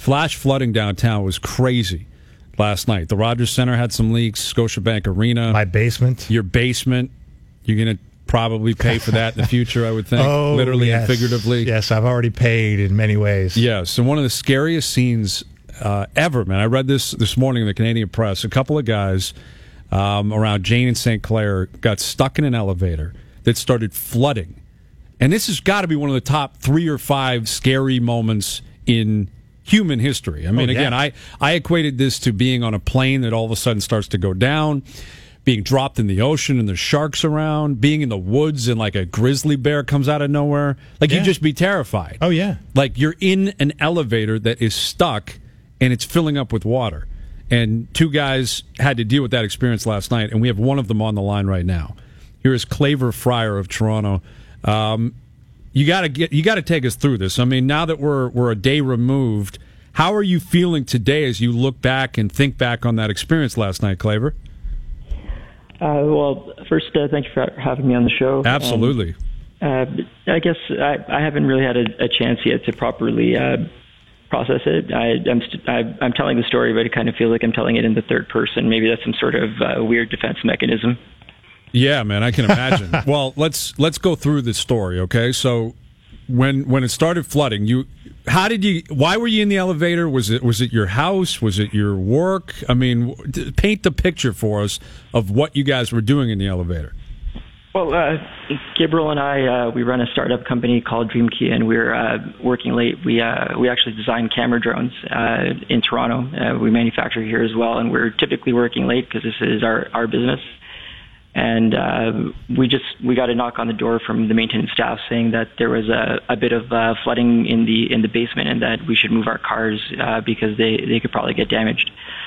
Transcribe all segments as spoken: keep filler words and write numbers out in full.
flash flooding downtown was crazy last night. The Rogers Center had some leaks. Scotiabank Arena. My basement. Your basement. You're going to probably pay for that in the future, I would think. Oh, literally yes. and figuratively. Yes, I've already paid in many ways. Yes, and one of the scariest scenes uh, ever, man. I read this this morning in the Canadian Press. A couple of guys um, around Jane and Saint Clair got stuck in an elevator that started flooding. And this has got to be one of the top three or five scary moments in human history. I mean, oh, yeah. again, I, I equated this to being on a plane that all of a sudden starts to go down, being dropped in the ocean and there's sharks around, being in the woods and like a grizzly bear comes out of nowhere. Like, yeah. you'd just be terrified. Oh, yeah. Like, you're in an elevator that is stuck and it's filling up with water. And two guys had to deal with that experience last night, and we have one of them on the line right now. Here is Claver Fryer of Toronto. Um, you got to get you got to take us through this. I mean, now that we're we're a day removed, how are you feeling today as you look back and think back on that experience last night, Claver? Uh, well, first, uh, thank you for having me on the show. Absolutely. And, uh, I guess I, I haven't really had a, a chance yet to properly uh, process it. I, I'm, st- I, I'm telling the story, but it kind of feels like I'm telling it in the third person. Maybe that's some sort of uh, weird defense mechanism. Yeah, man, I can imagine. Well, let's let's go through this story, okay? So, when when it started flooding, you how did you? Why were you in the elevator? Was it was it your house? Was it your work? I mean, paint the picture for us of what you guys were doing in the elevator. Well, uh, Gabriel and I, uh, we run a startup company called DreamKey, and we're uh, working late. We uh, we actually design camera drones uh, in Toronto. Uh, we manufacture here as well, and we're typically working late because this is our, our business. And uh, we just we got a knock on the door from the maintenance staff saying that there was a, a bit of uh, flooding in the in the basement, and that we should move our cars uh, because they, they could probably get damaged.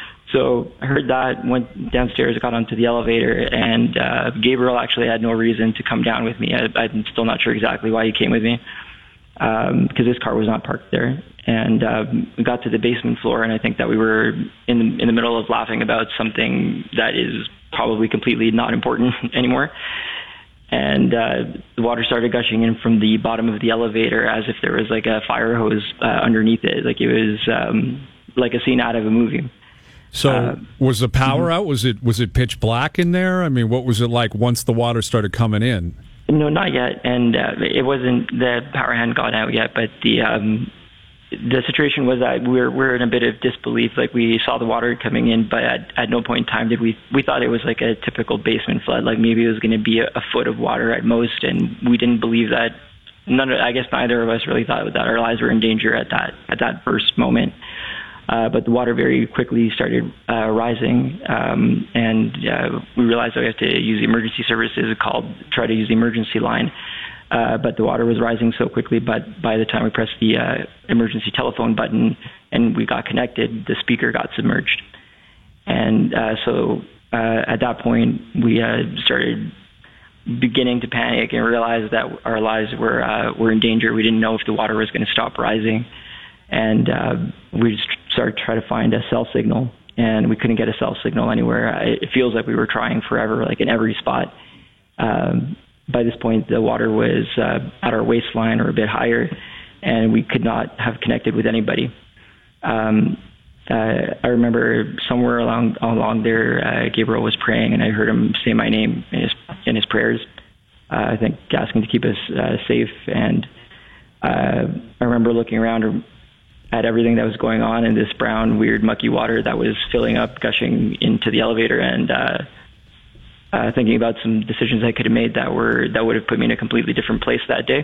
So I heard that, went downstairs, got onto the elevator, and uh, Gabriel actually had no reason to come down with me. I, I'm still not sure exactly why he came with me, because um, his car was not parked there. And um, we got to the basement floor, and I think that we were in the, in the middle of laughing about something that is probably completely not important anymore. And uh, the water started gushing in from the bottom of the elevator as if there was like a fire hose uh, underneath it. Like it was um, like a scene out of a movie. So uh, was the power mm-hmm. out? Was it was it pitch black in there? I mean, what was it like once the water started coming in? No, not yet. And uh, it wasn't, the power hadn't gone out yet, but the um, the situation was that we're we're in a bit of disbelief. Like, we saw the water coming in, but at, at no point in time did we we thought it was like a typical basement flood. Like maybe it was going to be a, a foot of water at most, and we didn't believe that. None of, I guess neither of us really thought that our lives were in danger at that at that first moment. Uh, but the water very quickly started uh, rising, um, and uh, we realized that we have to use the emergency services, called try to use the emergency line. Uh, but the water was rising so quickly, but by the time we pressed the uh, emergency telephone button and we got connected, the speaker got submerged. And uh, so uh, at that point, we uh, started beginning to panic and realize that our lives were uh, were in danger. We didn't know if the water was going to stop rising. And uh, we just started to try to find a cell signal, and we couldn't get a cell signal anywhere. It feels like we were trying forever, like in every spot. Um, by this point, the water was uh, at our waistline or a bit higher, and we could not have connected with anybody. Um, uh, I remember somewhere along along there, uh, Gabriel was praying, and I heard him say my name in his in his prayers. Uh, I think asking to keep us uh, safe. And uh, I remember looking around at everything that was going on in this brown, weird, mucky water that was filling up, gushing into the elevator, and uh, uh, thinking about some decisions I could have made that were that would have put me in a completely different place that day.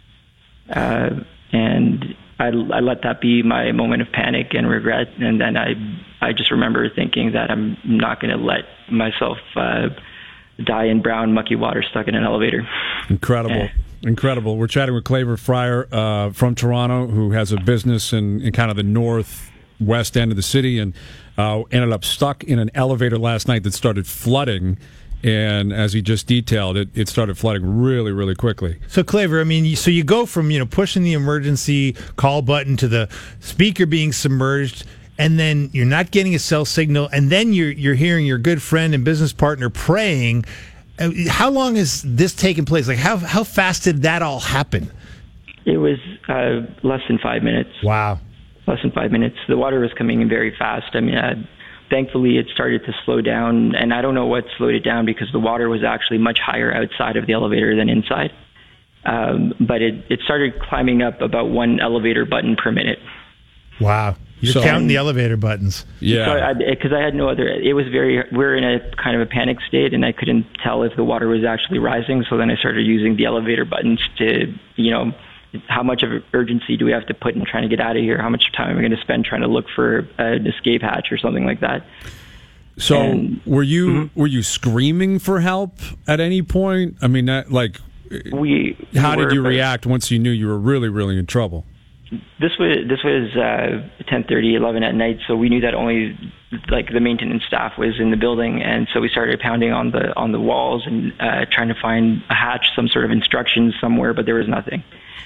Uh, and I, I let that be my moment of panic and regret, and then I I just remember thinking that I'm not going to let myself uh, die in brown, mucky water stuck in an elevator. Incredible. Eh. Incredible. We're chatting with Claver Fryer uh, from Toronto, who has a business in, in kind of the northwest end of the city, and uh, ended up stuck in an elevator last night that started flooding. And as he just detailed, it, it started flooding really, really quickly. So, Claver, I mean, you, so you go from, you know, pushing the emergency call button to the speaker being submerged, and then you're not getting a cell signal, and then you're you're hearing your good friend and business partner praying. How long has this taken place? Like, how how fast did that all happen? It was uh, less than five minutes. Wow. less than five minutes. The water was coming in very fast. I mean, uh, thankfully it started to slow down, and I don't know what slowed it down because the water was actually much higher outside of the elevator than inside. Um, but it, it started climbing up about one elevator button per minute. Wow. You're So- counting the elevator buttons. Yeah. Because I, I had no other, it was very, we were in a kind of a panic state, and I couldn't tell if the water was actually rising. So then I started using the elevator buttons to, you know, how much of urgency do we have to put in trying to get out of here? How much time am I going to spend trying to look for an escape hatch or something like that? So And- were you were you screaming for help at any point? I mean, that, like, We. how we did were, you but react once you knew you were really, really in trouble? This was this was uh, ten thirty, eleven at night, so we knew that only like the maintenance staff was in the building, and so we started pounding on the on the walls and uh, trying to find a hatch, some sort of instructions somewhere, but there was nothing.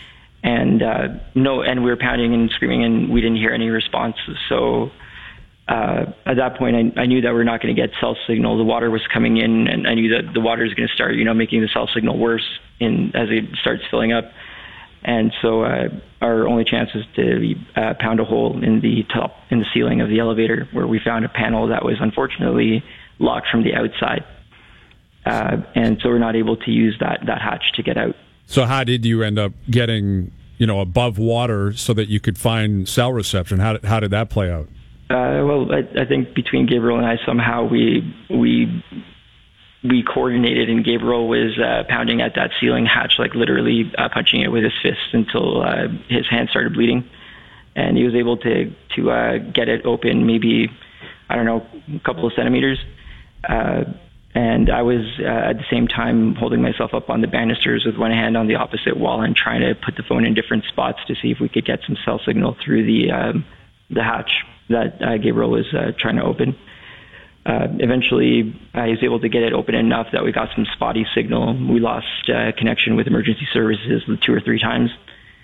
And uh, no, and we were pounding and screaming, and we didn't hear any response. So uh, at that point, I, I knew that we we're not going to get cell signal. The water was coming in, and I knew that the water is going to start, you know, making the cell signal worse in as it starts filling up. And so uh, our only chance is to uh, pound a hole in the top, in the ceiling of the elevator, where we found a panel that was unfortunately locked from the outside. Uh, and so we're not able to use that, that hatch to get out. So how did you end up getting, you know, above water so that you could find cell reception? How did, how did that play out? Uh, well, I, I think between Gabriel and I, somehow we we we coordinated, and Gabriel was uh, pounding at that ceiling hatch, like literally uh, punching it with his fists until uh, his hand started bleeding, and he was able to to uh, get it open, maybe I don't know, a couple of centimeters. Uh, and I was uh, at the same time holding myself up on the banisters with one hand on the opposite wall and trying to put the phone in different spots to see if we could get some cell signal through the um, the hatch that uh, Gabriel was uh, trying to open. Uh, eventually, I was able to get it open enough that we got some spotty signal. We lost uh, connection with emergency services two or three times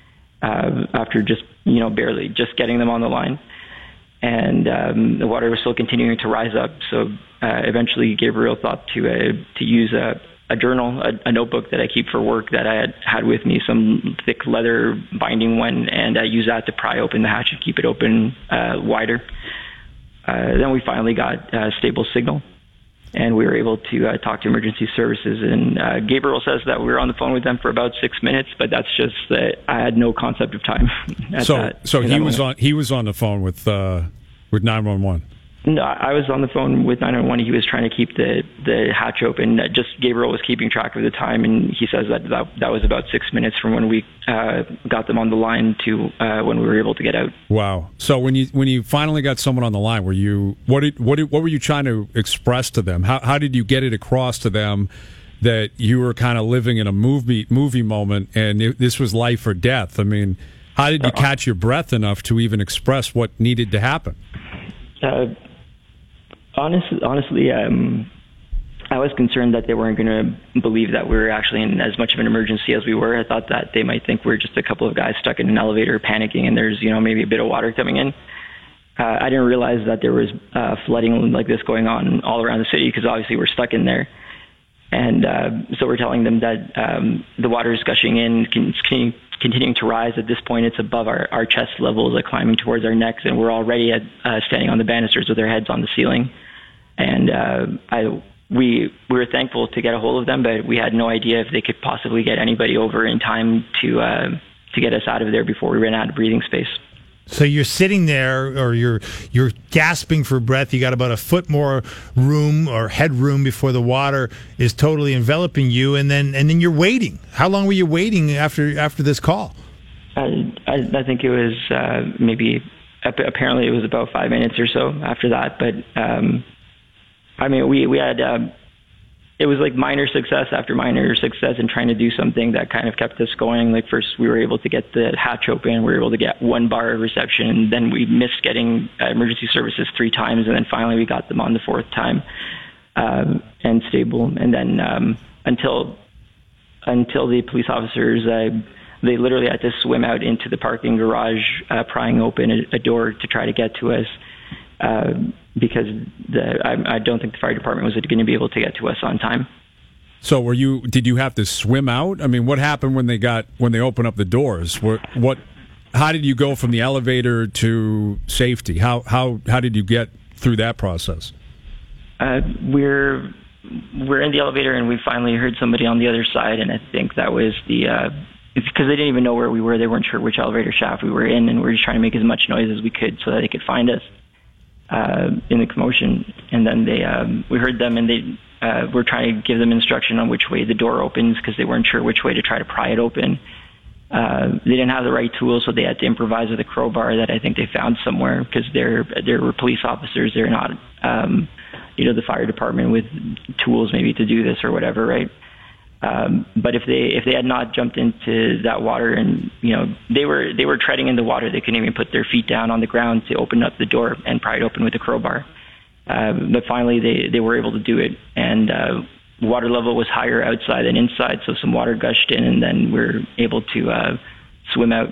uh, after just, you know, barely just getting them on the line. And um, the water was still continuing to rise up. So uh, eventually, Gabriel thought to uh, to use a, a journal, a, a notebook that I keep for work that I had had with me, some thick leather binding one, and I used that to pry open the hatch and keep it open uh, wider. Uh, then we finally got uh, stable signal, and we were able to uh, talk to emergency services. And uh, Gabriel says that we were on the phone with them for about six minutes, but that's just that I had no concept of time. at So that, so in he that was moment. on he was on the phone with uh, with nine one one. No, I was on the phone with nine one one. He was trying to keep the, the hatch open. Uh, Just Gabriel was keeping track of the time, and he says that that, that was about six minutes from when we uh, got them on the line to uh, when we were able to get out. Wow. So when you when you finally got someone on the line, were you what did what did, what were you trying to express to them? How how did you get it across to them that you were kind of living in a movie movie moment and it, this was life or death? I mean, how did you catch your breath enough to even express what needed to happen? Uh, honestly, honestly, um, I was concerned that they weren't going to believe that we were actually in as much of an emergency as we were. I thought that they might think we're just a couple of guys stuck in an elevator panicking, and there's, you know, maybe a bit of water coming in. Uh, I didn't realize that there was uh, flooding like this going on all around the city, because obviously we're stuck in there. And uh, so we're telling them that um, the water is gushing in, can, can, continuing to rise. At this point, it's above our, our chest levels, like climbing towards our necks, and we're already at, uh, standing on the banisters with our heads on the ceiling. And uh, I, we we were thankful to get a hold of them, but we had no idea if they could possibly get anybody over in time to uh, to get us out of there before we ran out of breathing space. So you're sitting there, or you're you're gasping for breath. You got about a foot more room or headroom before the water is totally enveloping you, and then and then you're waiting. How long were you waiting after after this call? I I, I think it was uh, maybe apparently it was about five minutes or so after that. But um, I mean, we we had. Uh, It was like minor success after minor success in trying to do something that kind of kept us going. Like first we were able to get the hatch open. We were able to get one bar of reception. And then we missed getting uh, emergency services three times. And then finally we got them on the fourth time um, and stable. And then um, until until the police officers, uh, they literally had to swim out into the parking garage, uh, prying open a, a door to try to get to us. Uh, because the, I, I don't think the fire department was going to be able to get to us on time. So, were you? Did you have to swim out? I mean, what happened when they got when they opened up the doors? What? what how did you go from the elevator to safety? How how how did you get through that process? Uh, we're we're in the elevator, and we finally heard somebody on the other side, and I think that was the uh, because they didn't even know where we were. They weren't sure which elevator shaft we were in, and we were just trying to make as much noise as we could so that they could find us uh, in the commotion. And then they um, we heard them, and they uh, were trying to give them instruction on which way the door opens because they weren't sure which way to try to pry it open. Uh, they didn't have the right tools, so they had to improvise with a crowbar that I think they found somewhere because they're they were police officers. They're not, um, you know, the fire department with tools maybe to do this or whatever, right? Um, but if they if they had not jumped into that water and you know they were they were treading in the water, they couldn't even put their feet down on the ground to open up the door and pry it open with a crowbar. Uh, but finally, they they were able to do it, and uh, water level was higher outside than inside, so some water gushed in, and then we're able to uh, swim out.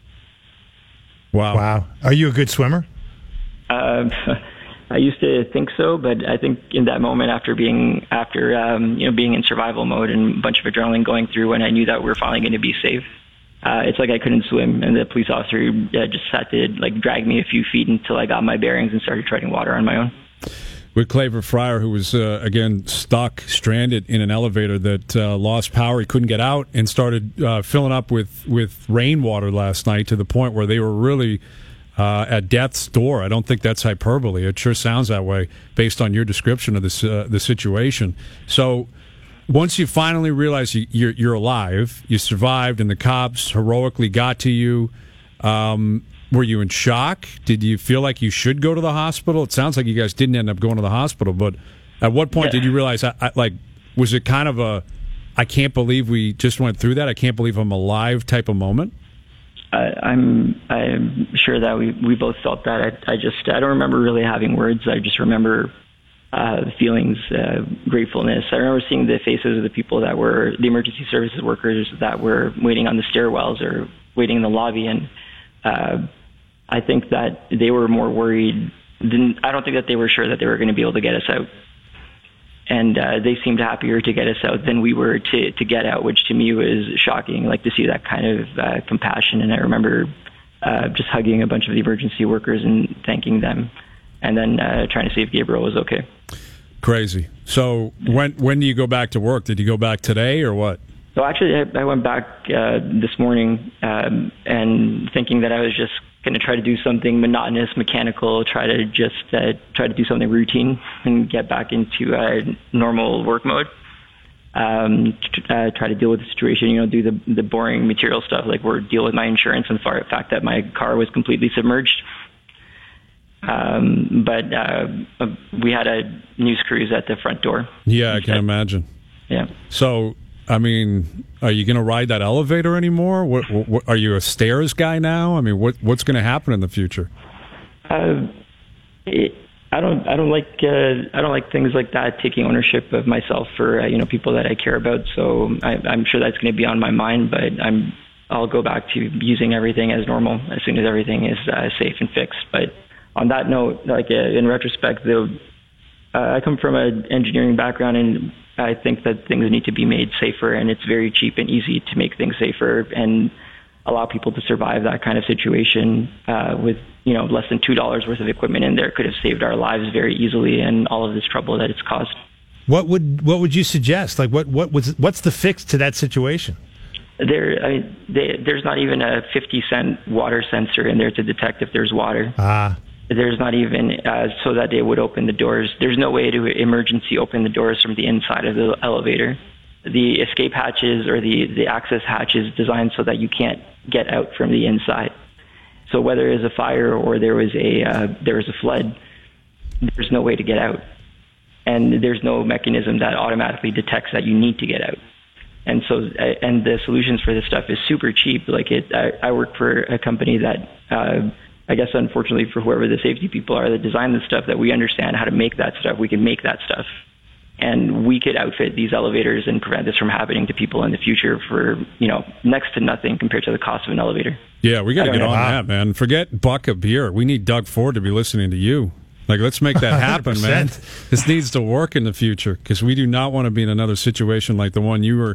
Wow! Wow! Are you a good swimmer? Uh, I used to think so, but I think in that moment, after being after um, you know being in survival mode and a bunch of adrenaline going through, when I knew that we were finally going to be safe, uh, it's like I couldn't swim, and the police officer uh, just had to like drag me a few feet until I got my bearings and started treading water on my own. With Claver Fryer, who was, uh, again, stuck, stranded in an elevator that uh, lost power. He couldn't get out and started uh, filling up with, with rainwater last night to the point where they were really uh, at death's door. I don't think that's hyperbole. It sure sounds that way based on your description of this, uh, the situation. So once you finally realize you, you're, you're alive, you survived, and the cops heroically got to you, um, were you in shock? Did you feel like you should go to the hospital? It sounds like you guys didn't end up going to the hospital, but at what point yeah. did you realize, I, I, like, was it kind of a, I can't believe we just went through that, I can't believe I'm alive type of moment? I, I'm I'm sure that we, we both felt that. I, I just, I don't remember really having words. I just remember uh, feelings, uh, gratefulness. I remember seeing the faces of the people that were, the emergency services workers that were waiting on the stairwells or waiting in the lobby, and uh, I think that they were more worried than, I don't think that they were sure that they were going to be able to get us out. And uh, they seemed happier to get us out than we were to, to get out, which to me was shocking, like to see that kind of uh, compassion. And I remember uh, just hugging a bunch of the emergency workers and thanking them, and then uh, trying to see if Gabriel was okay. Crazy. So when when do you go back to work? Did you go back today or what? So actually, I, I went back uh, this morning um, and thinking that I was just going to try to do something monotonous, mechanical, try to just uh, try to do something routine and get back into uh, normal work mode. Um, uh, try to deal with the situation, you know, do the the boring material stuff, like we're deal with my insurance and the fact that my car was completely submerged. Um, but uh, we had a news cruise at the front door. Yeah, I can said, imagine. Yeah. So, I mean, are you going to ride that elevator anymore? What, what, are you a stairs guy now? I mean, what what's going to happen in the future? Uh, it, I don't I don't like uh, I don't like things like that. Taking ownership of myself for uh, you know people that I care about. So I, I'm sure that's going to be on my mind. But I'm I'll go back to using everything as normal as soon as everything is uh, safe and fixed. But on that note, like uh, in retrospect, though, uh, I come from an engineering background, and I think that things need to be made safer, and it's very cheap and easy to make things safer and allow people to survive that kind of situation uh, with, you know, less than two dollars worth of equipment in there. Could have saved our lives very easily, and all of this trouble that it's caused. What would what would you suggest? Like, what what was what's the fix to that situation? There, I mean, they, there's not even a fifty cent water sensor in there to detect if there's water. Ah. There's not even uh, so that they would open the doors. There's no way to emergency open the doors from the inside of the elevator. The escape hatches or the, the access hatch is designed so that you can't get out from the inside. So whether there's a fire or there was a uh, there was a flood, there's no way to get out, and there's no mechanism that automatically detects that you need to get out. And so, and the solutions for this stuff is super cheap. Like it, I, I work for a company that. Uh, I guess, unfortunately, for whoever the safety people are that design this stuff, that we understand how to make that stuff. We can make that stuff. And we could outfit these elevators and prevent this from happening to people in the future for, you know, next to nothing compared to the cost of an elevator. Yeah, we got to get know. on that, man. Forget Buck of beer. We need Doug Ford to be listening to you. Like, let's make that happen, man. This needs to work in the future because we do not want to be in another situation like the one you were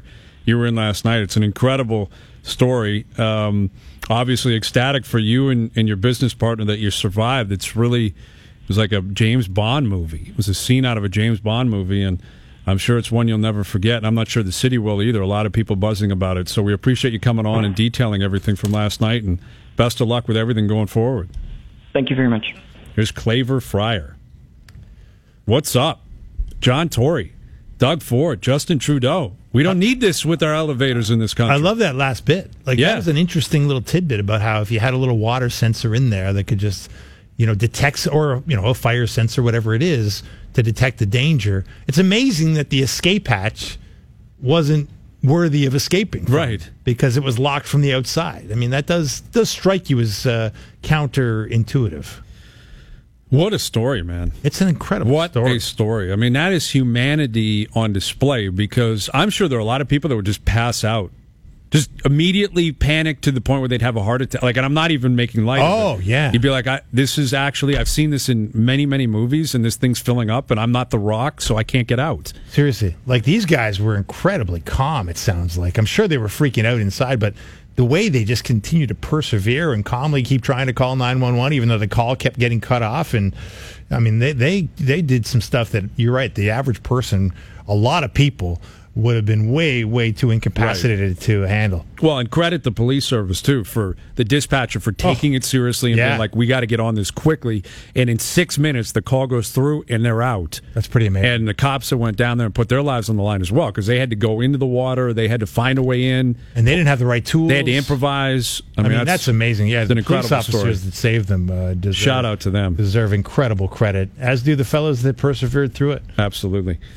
you were in last night. It's an incredible story. Um, obviously ecstatic for you and, and your business partner that you survived. It's really, it was like a James Bond movie. It was a scene out of a James Bond movie, and I'm sure it's one you'll never forget, and I'm not sure the city will either. A lot of people buzzing about it. So we appreciate you coming on and detailing everything from last night, and best of luck with everything going forward. Thank you very much. Here's Claver Fryer. What's up? John Tory, Doug Ford, Justin Trudeau. We don't need this with our elevators in this country. I love that last bit. Like, Yeah. that was an interesting little tidbit about how if you had a little water sensor in there that could just, you know, detect, or, you know, a fire sensor, whatever it is, to detect the danger. It's amazing that the escape hatch wasn't worthy of escaping from, Right. because it was locked from the outside. I mean, that does does strike you as uh, counterintuitive. What a story, man. It's an incredible What story. a story. I mean, that is humanity on display, because I'm sure there are a lot of people that would just pass out. Just immediately panic to the point where they'd have a heart attack. Like, and I'm not even making light Oh, of it. yeah. You'd be like, I, this is actually, I've seen this in many, many movies, and this thing's filling up, and I'm not The Rock, so I can't get out. Seriously, like, these guys were incredibly calm, it sounds like. I'm sure they were freaking out inside, but the way they just continue to persevere and calmly keep trying to call nine one one, even though the call kept getting cut off. And I mean, they, they, they did some stuff that, you're right, the average person, a lot of people would have been way, way too incapacitated to handle. Well, and credit the police service, too, for the dispatcher for taking Oh, it seriously and yeah. being like, we got to get on this quickly. And in six minutes, the call goes through, and they're out. That's pretty amazing. And the cops that went down there and put their lives on the line as well, because they had to go into the water. They had to find a way in. And they didn't have the right tools. They had to improvise. I mean, that's, amazing. Yeah, it's an the police incredible officers story. that saved them uh, deserve, Shout out to them. deserve incredible credit, as do the fellows that persevered through it. Absolutely.